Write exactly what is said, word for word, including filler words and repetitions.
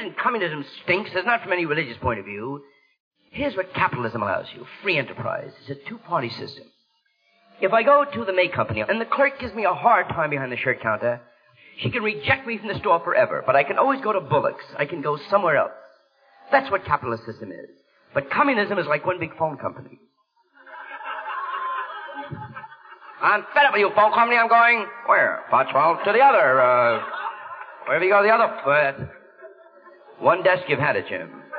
isn't communism stinks. It's not from any religious point of view. Here's what capitalism allows you. Free enterprise. It's a two-party system. If I go to the May Company and the clerk gives me a hard time behind the shirt counter, she can reject me from the store forever, but I can always go to Bullock's. I can go somewhere else. That's what capitalist system is. But communism is like one big phone company. I'm fed up with you, phone company. I'm going, where? Pottsville to the other, uh, wherever you go, the other, uh, one desk you've had it, Jim.